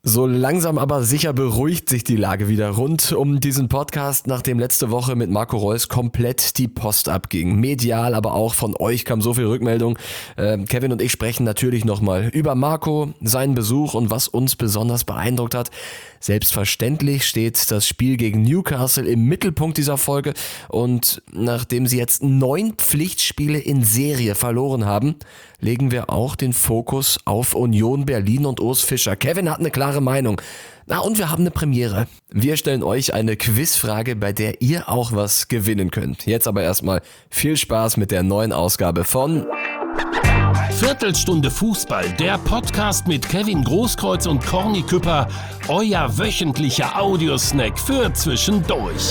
So langsam aber sicher beruhigt sich die Lage wieder rund um diesen Podcast, nachdem letzte Woche mit Marco Reus komplett die Post abging. Medial, aber auch von euch kam so viel Rückmeldung. Kevin und ich sprechen natürlich nochmal über Marco, seinen Besuch und was uns besonders beeindruckt hat. Selbstverständlich steht das Spiel gegen Newcastle im Mittelpunkt dieser Folge und nachdem sie jetzt 9 Pflichtspiele in Serie verloren haben, legen wir auch den Fokus auf Union Berlin und Urs Fischer. Kevin hat eine klare Meinung. Na und wir haben eine Premiere. Wir stellen euch eine Quizfrage, bei der ihr auch was gewinnen könnt. Jetzt aber erstmal viel Spaß mit der neuen Ausgabe von Viertelstunde Fußball, der Podcast mit Kevin Großkreuz und Corny Küpper, euer wöchentlicher Audiosnack für zwischendurch.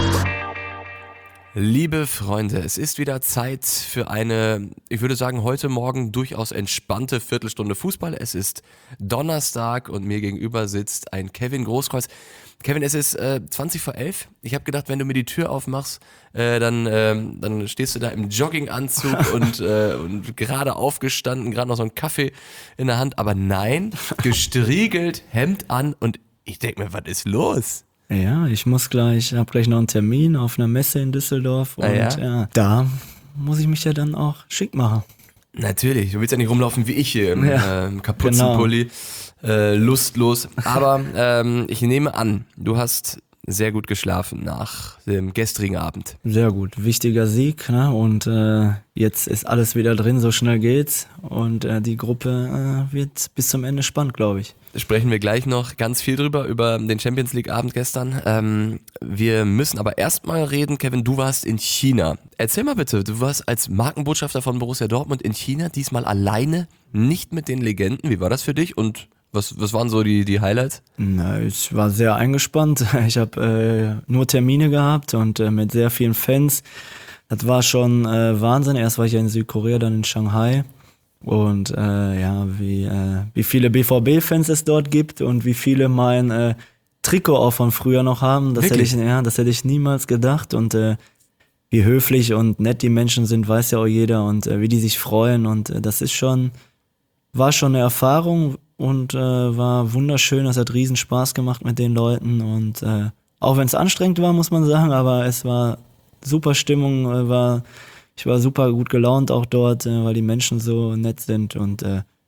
Liebe Freunde, es ist wieder Zeit für eine, ich würde sagen, heute Morgen durchaus entspannte Viertelstunde Fußball. Es ist Donnerstag und mir gegenüber sitzt ein Kevin Großkreuz. Kevin, es ist 20 vor 11. Ich habe gedacht, wenn du mir die Tür aufmachst, dann stehst du da im Jogginganzug und gerade aufgestanden, gerade noch so einen Kaffee in der Hand. Aber nein, gestriegelt, Hemd an und ich denke mir, was ist los? Ja, ich habe gleich noch einen Termin auf einer Messe in Düsseldorf und ja, da muss ich mich ja dann auch schick machen. Natürlich, du willst ja nicht rumlaufen wie ich hier im Kapuzenpulli, lustlos. Aber ich nehme an, du hast sehr gut geschlafen nach dem gestrigen Abend. Sehr gut, wichtiger Sieg, ne? Und jetzt ist alles wieder drin, so schnell geht's und die Gruppe wird bis zum Ende spannend, glaube ich. Sprechen wir gleich noch ganz viel drüber, über den Champions League Abend gestern. Wir müssen aber erstmal reden, Kevin, du warst in China. Erzähl mal bitte, du warst als Markenbotschafter von Borussia Dortmund in China, diesmal alleine, nicht mit den Legenden. Wie war das für dich und was waren so die Highlights? Na, ich war sehr eingespannt. Ich habe nur Termine gehabt und mit sehr vielen Fans. Das war schon Wahnsinn. Erst war ich ja in Südkorea, dann in Shanghai. Und wie viele BVB-Fans es dort gibt und wie viele mein Trikot auch von früher noch haben, das hätte ich niemals gedacht. Und wie höflich und nett die Menschen sind, weiß ja auch jeder und wie die sich freuen. Und das war schon eine Erfahrung und war wunderschön. Es hat riesen Spaß gemacht mit den Leuten und auch wenn es anstrengend war, muss man sagen, aber es war super Stimmung, ich war super gut gelaunt auch dort, weil die Menschen so nett sind und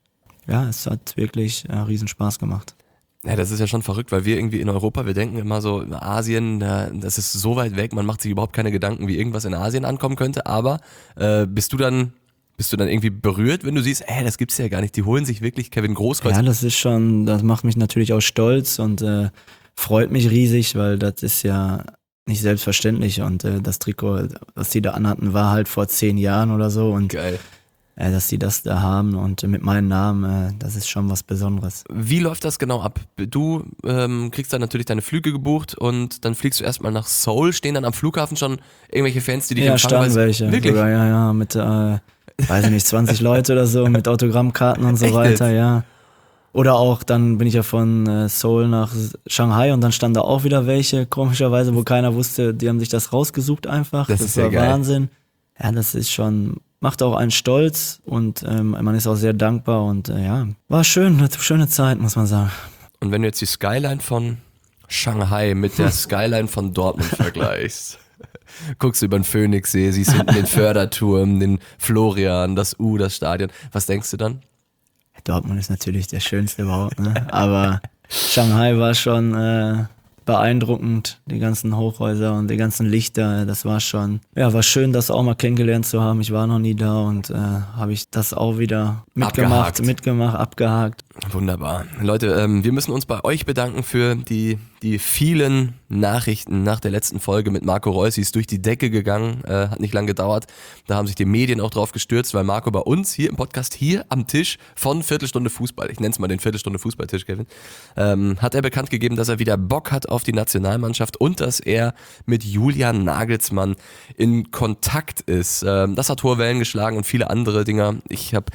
es hat wirklich riesen Spaß gemacht. Ja, das ist ja schon verrückt, weil wir irgendwie in Europa, wir denken immer so, Asien, das ist so weit weg, man macht sich überhaupt keine Gedanken, wie irgendwas in Asien ankommen könnte, aber bist du dann irgendwie berührt, wenn du siehst, das gibt's ja gar nicht, die holen sich wirklich Kevin Großkreuz? Ja, das macht mich natürlich auch stolz und freut mich riesig, weil das ist ja nicht selbstverständlich und das Trikot, was die da anhatten, war halt vor 10 Jahren oder so und geil. Dass die das da haben und mit meinem Namen, das ist schon was Besonderes. Wie läuft das genau ab? Du kriegst dann natürlich deine Flüge gebucht und dann fliegst du erstmal nach Seoul, stehen dann am Flughafen schon irgendwelche Fans, die dich empfangen? Ja, standen welche. Wirklich? Sogar, ja, mit, weiß ich nicht, 20 Leute oder so, mit Autogrammkarten und so echt weiter, jetzt? ja. Oder auch, dann bin ich ja von Seoul nach Shanghai und dann standen da auch wieder welche, komischerweise, wo keiner wusste, die haben sich das rausgesucht einfach. Das ist ja war geil. Wahnsinn. Ja, das ist schon, macht auch einen stolz und man ist auch sehr dankbar und war schön, eine schöne Zeit, muss man sagen. Und wenn du jetzt die Skyline von Shanghai mit der Skyline von Dortmund vergleichst, guckst du über den Phoenixsee, siehst hinten den Förderturm, den Florian, das Stadion, was denkst du dann? Dortmund ist natürlich der schönste überhaupt, ne? Aber Shanghai war schon beeindruckend, die ganzen Hochhäuser und die ganzen Lichter, das war schon, war schön, das auch mal kennengelernt zu haben. Ich war noch nie da und habe ich das auch wieder mitgemacht, abgehakt. Wunderbar. Leute, wir müssen uns bei euch bedanken für die vielen Nachrichten nach der letzten Folge mit Marco Reus. Sie ist durch die Decke gegangen, hat nicht lange gedauert. Da haben sich die Medien auch drauf gestürzt, weil Marco bei uns hier im Podcast, hier am Tisch von Viertelstunde Fußball, ich nenne es mal den Viertelstunde Fußballtisch, Kevin, hat er bekannt gegeben, dass er wieder Bock hat auf die Nationalmannschaft und dass er mit Julian Nagelsmann in Kontakt ist. Das hat hohe Wellen geschlagen und viele andere Dinger. Ich hab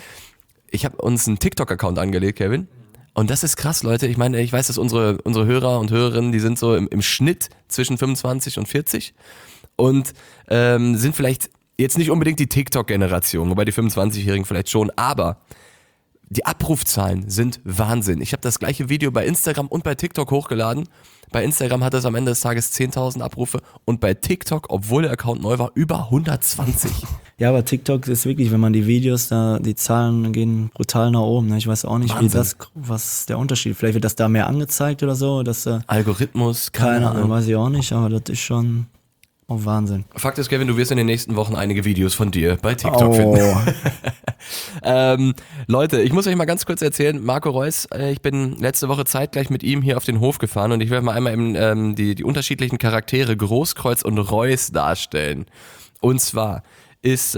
uns einen TikTok-Account angelegt, Kevin. Und das ist krass, Leute. Ich meine, ich weiß, dass unsere Hörer und Hörerinnen, die sind so im Schnitt zwischen 25 und 40 und sind vielleicht jetzt nicht unbedingt die TikTok-Generation, wobei die 25-Jährigen vielleicht schon, aber die Abrufzahlen sind Wahnsinn. Ich habe das gleiche Video bei Instagram und bei TikTok hochgeladen. Bei Instagram hat es am Ende des Tages 10.000 Abrufe und bei TikTok, obwohl der Account neu war, über 120. Ja, aber TikTok ist wirklich, wenn man die Videos da, die Zahlen gehen brutal nach oben. Ne? Ich weiß auch nicht, Wahnsinn. was ist der Unterschied? Vielleicht wird das da mehr angezeigt oder so, dass Algorithmus, keine Ahnung, weiß ich auch nicht, aber das ist schon Wahnsinn. Fakt ist, Kevin, du wirst in den nächsten Wochen einige Videos von dir bei TikTok finden. Leute, ich muss euch mal ganz kurz erzählen, Marco Reus, ich bin letzte Woche zeitgleich mit ihm hier auf den Hof gefahren und ich werde mal einmal eben, die unterschiedlichen Charaktere Großkreuz und Reus darstellen. Und zwar ist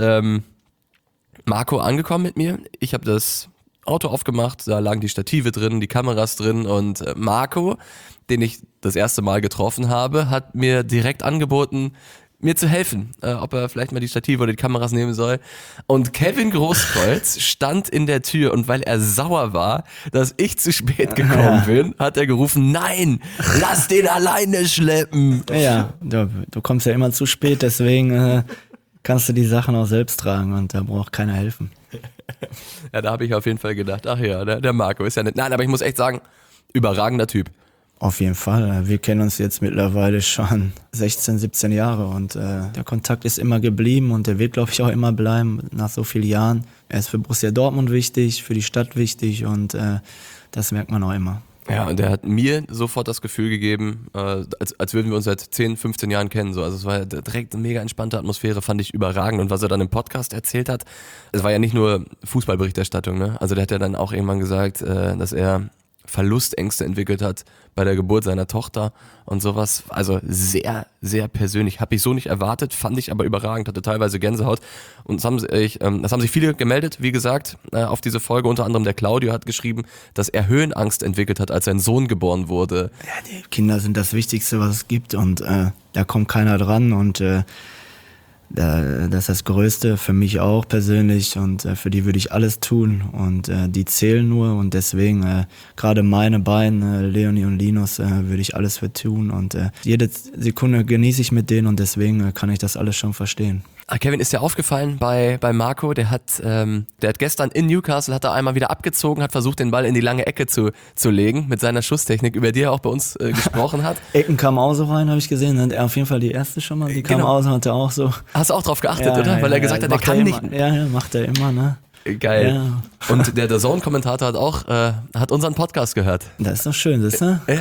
Marco angekommen mit mir, ich habe das Auto aufgemacht, da lagen die Stative drin, die Kameras drin und Marco, den ich das erste Mal getroffen habe, hat mir direkt angeboten, mir zu helfen, ob er vielleicht mal die Stative oder die Kameras nehmen soll. Und Kevin Großkreuz stand in der Tür und weil er sauer war, dass ich zu spät gekommen bin, hat er gerufen, nein, lass den alleine schleppen. Ja, du kommst ja immer zu spät, deswegen kannst du die Sachen auch selbst tragen und da braucht keiner helfen. Ja, da habe ich auf jeden Fall gedacht, ach ja, der Marco ist ja nett. Nein, aber ich muss echt sagen, überragender Typ. Auf jeden Fall. Wir kennen uns jetzt mittlerweile schon 16, 17 Jahre und der Kontakt ist immer geblieben und der wird, glaube ich, auch immer bleiben nach so vielen Jahren. Er ist für Borussia Dortmund wichtig, für die Stadt wichtig und das merkt man auch immer. Ja, und der hat mir sofort das Gefühl gegeben, als würden wir uns seit 10, 15 Jahren kennen. So. Also es war direkt eine mega entspannte Atmosphäre, fand ich überragend. Und was er dann im Podcast erzählt hat, es war ja nicht nur Fußballberichterstattung, ne? Also der hat ja dann auch irgendwann gesagt, dass er Verlustängste entwickelt hat bei der Geburt seiner Tochter und sowas. Also sehr, sehr persönlich. Habe ich so nicht erwartet, fand ich aber überragend, hatte teilweise Gänsehaut. Und das haben sich viele gemeldet, wie gesagt, auf diese Folge. Unter anderem der Claudio hat geschrieben, dass er Höhenangst entwickelt hat, als sein Sohn geboren wurde. Ja, die Kinder sind das Wichtigste, was es gibt und da kommt keiner dran und das ist das Größte für mich auch persönlich und für die würde ich alles tun und die zählen nur und deswegen gerade meine beiden, Leonie und Linus, würde ich alles für tun und jede Sekunde genieße ich mit denen und deswegen kann ich das alles schon verstehen. Kevin, ist dir aufgefallen bei Marco, der hat gestern in Newcastle hat er einmal wieder abgezogen, hat versucht den Ball in die lange Ecke zu legen mit seiner Schusstechnik, über die er auch bei uns gesprochen hat. Ecken kam auch so rein, habe ich gesehen, und er auf jeden Fall die erste schon mal, die kam auch so, hat er auch so. Hast du auch drauf geachtet, oder? Weil er gesagt hat, er kann nicht. Ja, macht er immer, ne? Geil. Ja. Und der DAZN-Kommentator hat unseren Podcast gehört. Das ist doch schön, das, ne? Ja,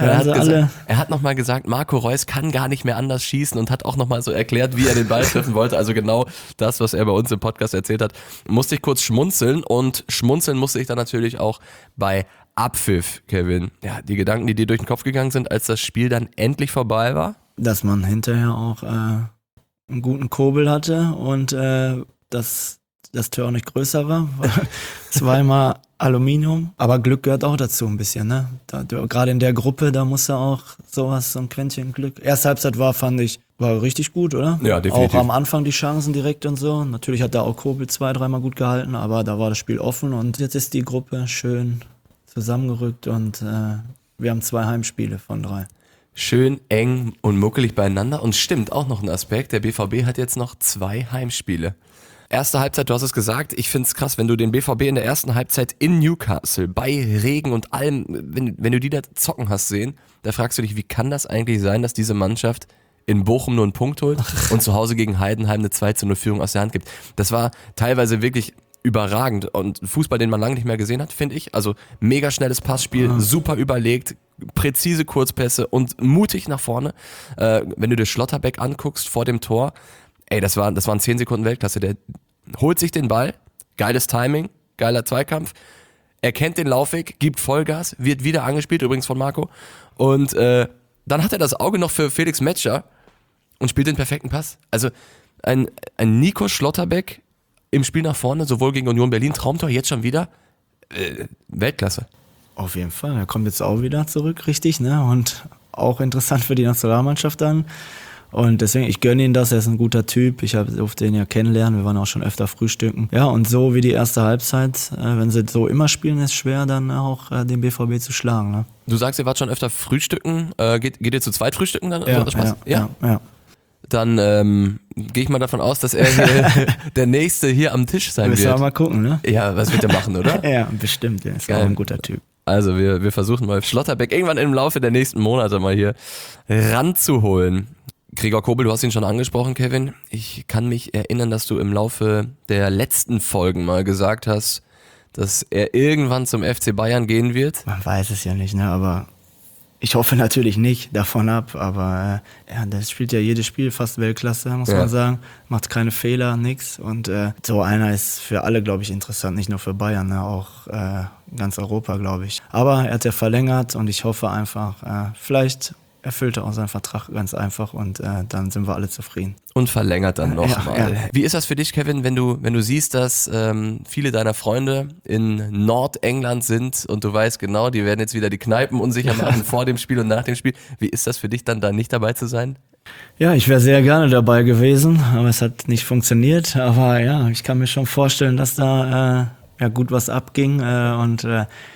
er hat nochmal gesagt, Marco Reus kann gar nicht mehr anders schießen und hat auch nochmal so erklärt, wie er den Ball treffen wollte. Also genau das, was er bei uns im Podcast erzählt hat. Musste ich kurz schmunzeln und schmunzeln musste ich dann natürlich auch bei Abpfiff, Kevin. Ja, die Gedanken, die dir durch den Kopf gegangen sind, als das Spiel dann endlich vorbei war? Dass man hinterher auch einen guten Kurbel hatte und dass das Tor auch nicht größer war. Zweimal Aluminium. Aber Glück gehört auch dazu ein bisschen, ne? Gerade in der Gruppe, da muss er auch so ein Quäntchen Glück. Erste Halbzeit war richtig gut, oder? Ja, definitiv. Auch am Anfang die Chancen direkt und so. Natürlich hat da auch Kobel 2-3 Mal gut gehalten, aber da war das Spiel offen und jetzt ist die Gruppe schön zusammengerückt und wir haben 2 Heimspiele von 3. Schön eng und muckelig beieinander und stimmt auch noch ein Aspekt, der BVB hat jetzt noch 2 Heimspiele. Erste Halbzeit, du hast es gesagt, ich find's krass, wenn du den BVB in der ersten Halbzeit in Newcastle bei Regen und allem, wenn du die da zocken hast sehen, da fragst du dich, wie kann das eigentlich sein, dass diese Mannschaft in Bochum nur einen Punkt holt und zu Hause gegen Heidenheim eine 2:0 Führung aus der Hand gibt. Das war teilweise wirklich überragend und Fußball, den man lange nicht mehr gesehen hat, finde ich. Also mega schnelles Passspiel, super überlegt, präzise Kurzpässe und mutig nach vorne. Wenn du dir Schlotterbeck anguckst vor dem Tor, ey, das waren 10 Sekunden Weltklasse. Der holt sich den Ball, geiles Timing, geiler Zweikampf, erkennt den Laufweg, gibt Vollgas, wird wieder angespielt, übrigens von Marco. Und dann hat er das Auge noch für Felix Metscher und spielt den perfekten Pass. Also ein Nico Schlotterbeck im Spiel nach vorne, sowohl gegen Union Berlin, Traumtor, jetzt schon wieder, Weltklasse. Auf jeden Fall, er kommt jetzt auch wieder zurück, richtig, ne? Und auch interessant für die Nationalmannschaft dann. Und deswegen, ich gönne ihn das, er ist ein guter Typ, ich durfte ihn ja kennenlernen, wir waren auch schon öfter frühstücken. Ja, und so wie die erste Halbzeit, wenn sie so immer spielen, ist es schwer, dann auch den BVB zu schlagen. Ne? Du sagst, ihr wart schon öfter frühstücken, geht ihr zu zweit frühstücken dann? Ja. dann gehe ich mal davon aus, dass er hier der Nächste hier am Tisch sein Müssen wir wird. mal gucken, ne? Ja, was wird er machen, oder? Ja, bestimmt. Der ist auch ein guter Typ. Also wir versuchen mal Schlotterbeck irgendwann im Laufe der nächsten Monate mal hier ranzuholen. Gregor Kobel, du hast ihn schon angesprochen, Kevin. Ich kann mich erinnern, dass du im Laufe der letzten Folgen mal gesagt hast, dass er irgendwann zum FC Bayern gehen wird. Man weiß es ja nicht, ne? Aber ich hoffe natürlich nicht davon ab. Aber der spielt ja jedes Spiel fast Weltklasse, muss man sagen. Macht keine Fehler, nix. Und so einer ist für alle, glaube ich, interessant. Nicht nur für Bayern, ne? Auch ganz Europa, glaube ich. Aber er hat ja verlängert und ich hoffe einfach, vielleicht erfüllt er auch seinen Vertrag ganz einfach und dann sind wir alle zufrieden. Und verlängert dann nochmal. Ja. Wie ist das für dich, Kevin, wenn du siehst, dass viele deiner Freunde in Nordengland sind und du weißt genau, die werden jetzt wieder die Kneipen unsicher machen vor dem Spiel und nach dem Spiel. Wie ist das für dich dann da nicht dabei zu sein? Ja, ich wäre sehr gerne dabei gewesen, aber es hat nicht funktioniert. Aber ja, ich kann mir schon vorstellen, dass da gut was abging und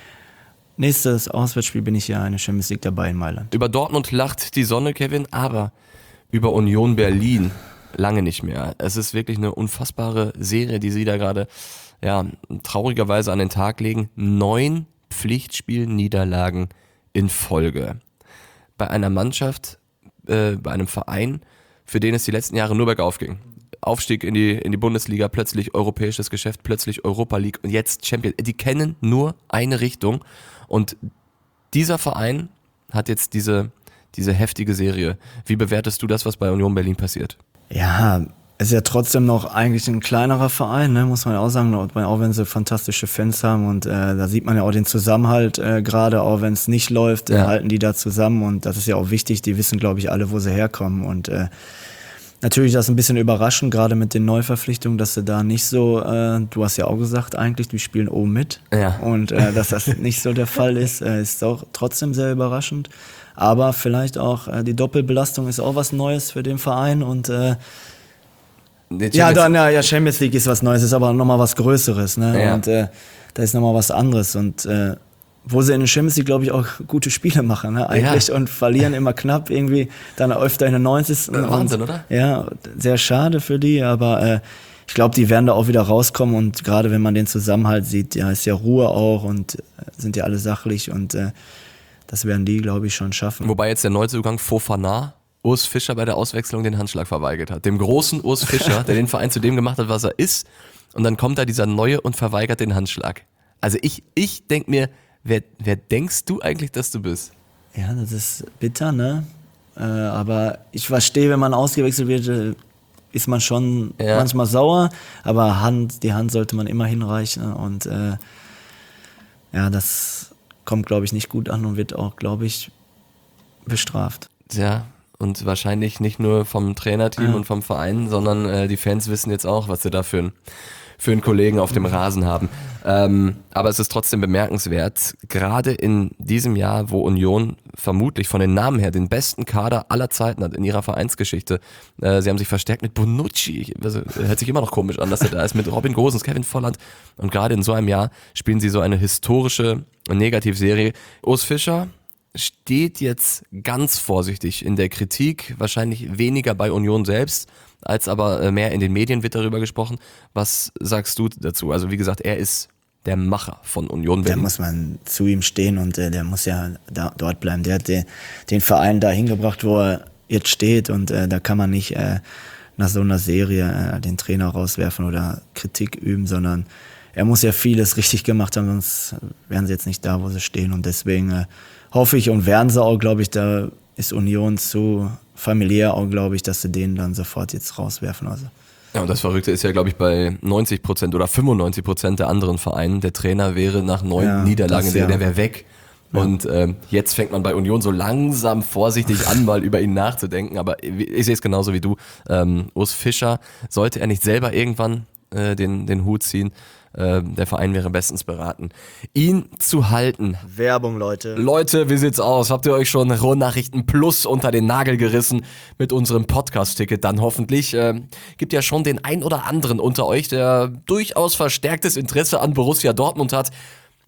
nächstes Auswärtsspiel bin ich ja in der Champions League dabei in Mailand. Über Dortmund lacht die Sonne, Kevin, aber über Union Berlin lange nicht mehr. Es ist wirklich eine unfassbare Serie, die sie da gerade traurigerweise an den Tag legen. 9 Pflichtspielniederlagen in Folge. Bei einer Mannschaft, bei einem Verein, für den es die letzten Jahre nur bergauf ging. Aufstieg in die Bundesliga, plötzlich europäisches Geschäft, plötzlich Europa League und jetzt Champions. Die kennen nur eine Richtung und dieser Verein hat jetzt diese heftige Serie. Wie bewertest du das, was bei Union Berlin passiert? Ja, es ist ja trotzdem noch eigentlich ein kleinerer Verein, ne, muss man ja auch sagen, auch wenn sie fantastische Fans haben und da sieht man ja auch den Zusammenhalt, gerade auch wenn es nicht läuft, halten die da zusammen und das ist ja auch wichtig, die wissen, glaube ich, alle, wo sie herkommen und natürlich das ein bisschen überraschend, gerade mit den Neuverpflichtungen, dass sie da nicht so, du hast ja auch gesagt eigentlich, die spielen oben mit. Ja. Und dass das nicht so der Fall ist, ist auch trotzdem sehr überraschend. Aber vielleicht auch die Doppelbelastung ist auch was Neues für den Verein und Champions League ist was Neues, ist aber nochmal was Größeres, ne? Ja. Und da ist nochmal was anderes und wo sie in der Champions League, glaube ich, auch gute Spiele machen, ne, eigentlich, und verlieren immer knapp irgendwie, dann öfter in der 90. Wahnsinn, oder? Ja, sehr schade für die, aber ich glaube, die werden da auch wieder rauskommen und gerade wenn man den Zusammenhalt sieht, ja, ist ja Ruhe auch und sind ja alle sachlich und das werden die, glaube ich, schon schaffen. Wobei jetzt der Neuzugang Fofana Urs Fischer bei der Auswechslung den Handschlag verweigert hat. Dem großen Urs Fischer, der den Verein zu dem gemacht hat, was er ist, und dann kommt da dieser Neue und verweigert den Handschlag. Also ich denke mir, wer denkst du eigentlich, dass du bist? Ja, das ist bitter, ne? Aber ich verstehe, wenn man ausgewechselt wird, ist man schon manchmal sauer, aber die Hand sollte man immer hinreichen und das kommt, glaube ich, nicht gut an und wird auch, glaube ich, bestraft. Ja, und wahrscheinlich nicht nur vom Trainerteam und vom Verein, sondern die Fans wissen jetzt auch, was sie da für einen Kollegen auf dem Rasen haben. Aber es ist trotzdem bemerkenswert, gerade in diesem Jahr, wo Union vermutlich von den Namen her den besten Kader aller Zeiten hat in ihrer Vereinsgeschichte. Sie haben sich verstärkt mit Bonucci, also, hört sich immer noch komisch an, dass er da ist, mit Robin Gosens, Kevin Volland, und gerade in so einem Jahr spielen sie so eine historische Negativserie. Urs Fischer steht jetzt ganz vorsichtig in der Kritik, wahrscheinlich weniger bei Union selbst, als aber mehr in den Medien wird darüber gesprochen. Was sagst du dazu? Also wie gesagt, er ist der Macher von Union Berlin. Da muss man zu ihm stehen und der muss ja dort bleiben. Der hat den Verein da hingebracht, wo er jetzt steht und da kann man nicht nach so einer Serie den Trainer rauswerfen oder Kritik üben, sondern er muss ja vieles richtig gemacht haben, sonst wären sie jetzt nicht da, wo sie stehen und deswegen hoffe ich und werden sie auch, glaube ich, da ist Union zu familiär auch, glaube ich, dass sie den dann sofort jetzt rauswerfen. Also. Ja, und das Verrückte ist ja, glaube ich, bei 90% oder 95% der anderen Vereinen, der Trainer wäre nach 9 Niederlagen, der wäre weg. Ja. Und jetzt fängt man bei Union so langsam vorsichtig an, mal über ihn nachzudenken. Aber ich sehe es genauso wie du. Urs Fischer, sollte er nicht selber irgendwann den Hut ziehen, der Verein wäre bestens beraten, ihn zu halten. Werbung, Leute. Leute, wie sieht's aus? Habt ihr euch schon Ruhrnachrichten Plus unter den Nagel gerissen mit unserem Podcast-Ticket? Dann hoffentlich. Gibt ja schon den ein oder anderen unter euch, der durchaus verstärktes Interesse an Borussia Dortmund hat.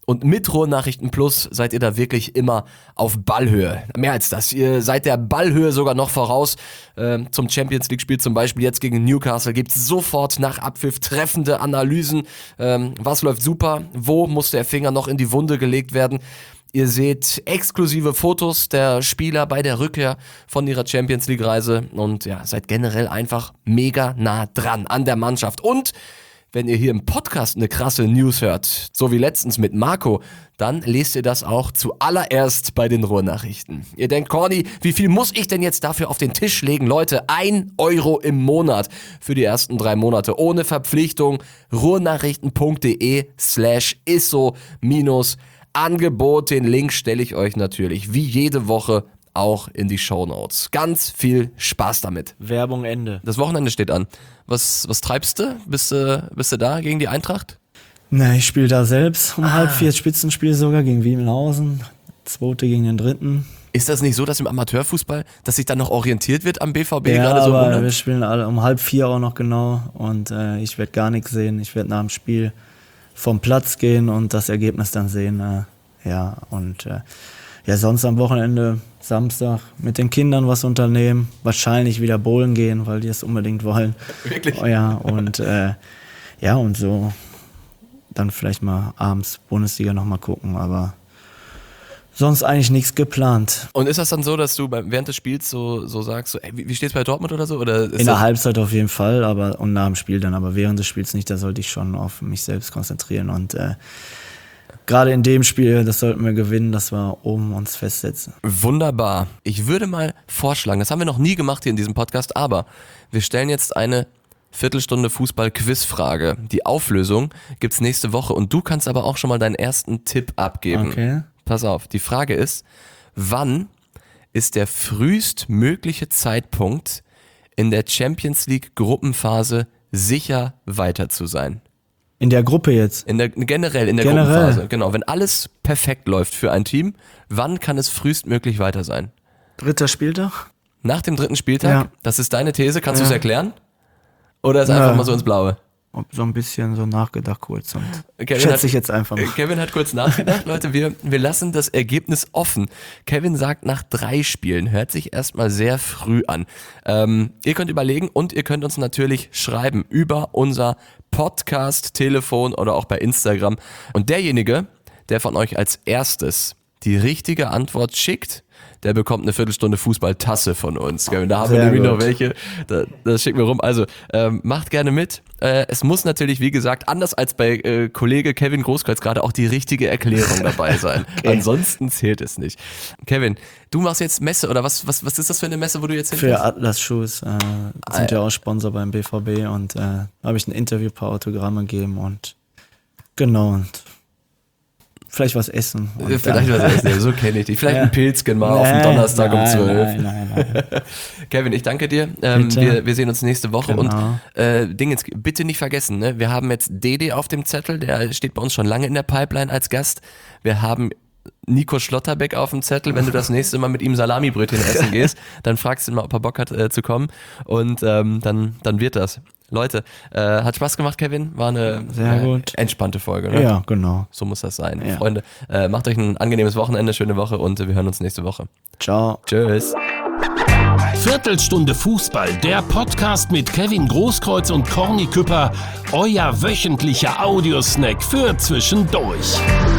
Und mit Ruhrnachrichten Plus seid ihr da wirklich immer auf Ballhöhe. Mehr als das. Ihr seid der Ballhöhe sogar noch voraus. Zum Champions-League-Spiel zum Beispiel jetzt gegen Newcastle gibt es sofort nach Abpfiff treffende Analysen. Was läuft super? Wo muss der Finger noch in die Wunde gelegt werden? Ihr seht exklusive Fotos der Spieler bei der Rückkehr von ihrer Champions-League-Reise und ja, seid generell einfach mega nah dran an der Mannschaft. Und wenn ihr hier im Podcast eine krasse News hört, so wie letztens mit Marco, dann lest ihr das auch zuallererst bei den Ruhrnachrichten. Ihr denkt, Corny, wie viel muss ich denn jetzt dafür auf den Tisch legen? Leute, 1 Euro im Monat für die ersten 3 Monate ohne Verpflichtung. ruhrnachrichten.de/isso-Angebot. Den Link stelle ich euch natürlich wie jede Woche auch in die Shownotes. Ganz viel Spaß damit. Werbung Ende. Das Wochenende steht an. Was treibst du? Bist du da gegen die Eintracht? Ne, ich spiele da selbst um 3:30 Spitzenspiel sogar gegen Wiemelhausen. 2. gegen den 3. Ist das nicht so, dass im Amateurfußball, dass sich dann noch orientiert wird am BVB Ja, gerade so? aber wir spielen alle um 3:30 auch noch genau und ich werde gar nichts sehen. Ich werde nach dem Spiel vom Platz gehen und das Ergebnis dann sehen. Sonst am Wochenende, Samstag, mit den Kindern was unternehmen, wahrscheinlich wieder bowlen gehen, weil die es unbedingt wollen. Wirklich? Oh, ja, und so dann vielleicht mal abends Bundesliga nochmal gucken, aber sonst eigentlich nichts geplant. Und ist das dann so, dass du während des Spiels so sagst, so, ey, wie steht's bei Dortmund oder so? Oder ist in der Halbzeit auf jeden Fall, und nach dem Spiel dann, aber während des Spiels nicht, da sollte ich schon auf mich selbst konzentrieren und gerade in dem Spiel, das sollten wir gewinnen, dass wir oben uns festsetzen. Wunderbar. Ich würde mal vorschlagen, das haben wir noch nie gemacht hier in diesem Podcast, aber wir stellen jetzt eine Viertelstunde Fußball-Quizfrage. Die Auflösung gibt's nächste Woche und du kannst aber auch schon mal deinen ersten Tipp abgeben. Okay. Pass auf, die Frage ist, wann ist der frühestmögliche Zeitpunkt in der Champions League Gruppenphase sicher weiter zu sein? In der Gruppe jetzt? Generell in der Gruppenphase, genau. Wenn alles perfekt läuft für ein Team, wann kann es frühestmöglich weiter sein? 3. Spieltag? Nach dem 3. Spieltag? Ja. Das ist deine These, kannst du es erklären? Oder ist einfach mal so ins Blaue? So ein bisschen so nachgedacht kurz und Kevin schätze ich jetzt einfach mal. Kevin hat kurz nachgedacht. Leute, wir lassen das Ergebnis offen. Kevin sagt nach 3 Spielen. Hört sich erstmal sehr früh an. Ihr könnt überlegen und ihr könnt uns natürlich schreiben über unser Podcast, Telefon oder auch bei Instagram. Und derjenige, der von euch als erstes die richtige Antwort schickt, der bekommt eine Viertelstunde Fußballtasse von uns. Da haben wir nämlich noch welche. Das schicken wir rum. Also macht gerne mit. Es muss natürlich, wie gesagt, anders als bei Kollege Kevin Großkreuz gerade auch die richtige Erklärung dabei sein. Okay. Ansonsten zählt es nicht. Kevin, du machst jetzt Messe oder was ist das für eine Messe, wo du jetzt hinfährst? Für Atlas Shoes. Sind ja auch Sponsor beim BVB und habe ich ein Interview, ein paar Autogramme gegeben und genau und vielleicht was essen. Vielleicht was essen, so kenne ich dich. Vielleicht ein Pilzchen mal auf dem Donnerstag um 12. Nein. Kevin, ich danke dir. Wir sehen uns nächste Woche. Genau. Und Dingens, bitte nicht vergessen, ne? Wir haben jetzt Dede auf dem Zettel, der steht bei uns schon lange in der Pipeline als Gast. Wir haben Nico Schlotterbeck auf dem Zettel. Wenn du das nächste Mal mit ihm Salamibrötchen essen gehst, dann fragst du ihn mal, ob er Bock hat zu kommen. Und dann wird das. Leute, hat Spaß gemacht, Kevin. War eine sehr gut entspannte Folge. Ne? Ja, genau. So muss das sein. Ja. Freunde, macht euch ein angenehmes Wochenende, schöne Woche und wir hören uns nächste Woche. Ciao. Tschüss. Viertelstunde Fußball, der Podcast mit Kevin Großkreuz und Corny Küpper. Euer wöchentlicher Audiosnack für zwischendurch.